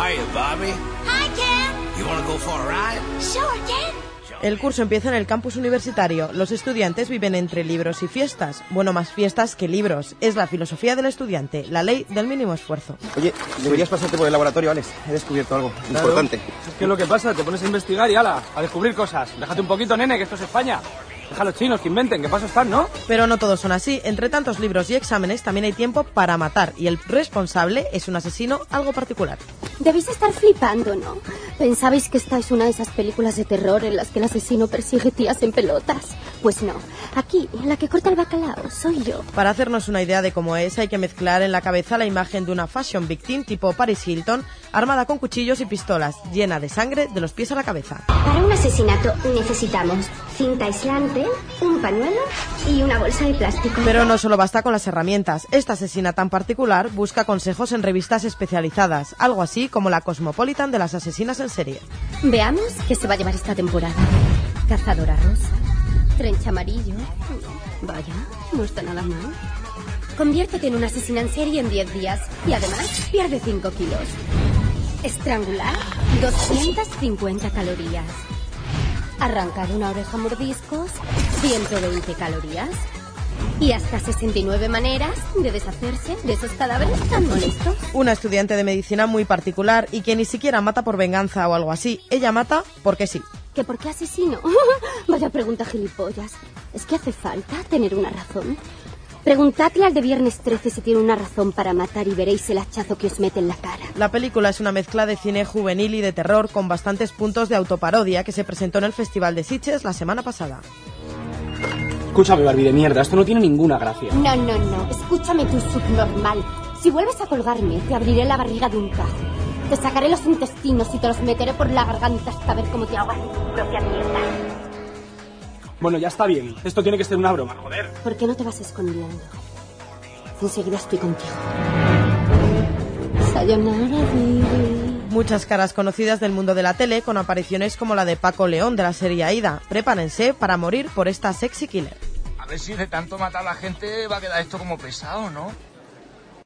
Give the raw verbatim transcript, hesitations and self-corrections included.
are you, Bobby? Hi, Ken. You wanna go for a ride? Sure, Ken. El curso empieza en el campus universitario. Los estudiantes viven entre libros y fiestas. Bueno, más fiestas que libros. Es la filosofía del estudiante, la ley del mínimo esfuerzo. Oye, deberías pasarte por el laboratorio, Alex. He descubierto algo Claro. importante. ¿Qué es lo que pasa? Te pones a investigar y ala, a descubrir cosas. Déjate un poquito, nene, que esto es España. Deja a los chinos que inventen, que paso están, ¿no? Pero no todos son así. Entre tantos libros y exámenes también hay tiempo para matar. Y el responsable es un asesino algo particular. Debéis estar flipando, ¿no? ¿Pensabais que esta es una de esas películas de terror en las que el asesino persigue tías en pelotas? Pues no. Aquí, la que corta el bacalao, soy yo. Para hacernos una idea de cómo es, hay que mezclar en la cabeza la imagen de una fashion victim tipo Paris Hilton, armada con cuchillos y pistolas, llena de sangre de los pies a la cabeza. Para un asesinato necesitamos cinta aislante, un pañuelo y una bolsa de plástico. Pero no solo basta con las herramientas. Esta asesina tan particular busca consejos en revistas especializadas, algo así como la Cosmopolitan de las asesinas en serie. Veamos qué se va a llevar esta temporada. Cazadora rosa, trench amarillo. Vaya, no está nada mal. Conviértete en una asesina en serie en diez días y además pierde cinco kilos. Estrangular, doscientas cincuenta calorías. Arrancar una oreja a mordiscos, ciento veinte calorías. Y hasta sesenta y nueve maneras de deshacerse de esos cadáveres tan molestos. Una estudiante de medicina muy particular y que ni siquiera mata por venganza o algo así. Ella mata porque sí. ¿Que por qué asesino? Vaya pregunta gilipollas. ¿Es que hace falta tener una razón? Preguntadle al de Viernes trece si tiene una razón para matar y veréis el hachazo que os mete en la cara. La película es una mezcla de cine juvenil y de terror con bastantes puntos de autoparodia que se presentó en el Festival de Sitges la semana pasada. Escúchame, Barbie de mierda, esto no tiene ninguna gracia. No, no, no. Escúchame tú, subnormal. Si vuelves a colgarme, te abriré la barriga de un cajo. Te sacaré los intestinos y te los meteré por la garganta hasta ver cómo te ahogas en tu propia mierda. Bueno, ya está bien. Esto tiene que ser una broma, joder. ¿Por qué no te vas escondiendo? Enseguida estoy contigo. Sayonara, baby. Muchas caras conocidas del mundo de la tele con apariciones como la de Paco León de la serie Aída. Prepárense para morir por esta sexy killer. A ver si de tanto matar a la gente va a quedar esto como pesado, ¿no?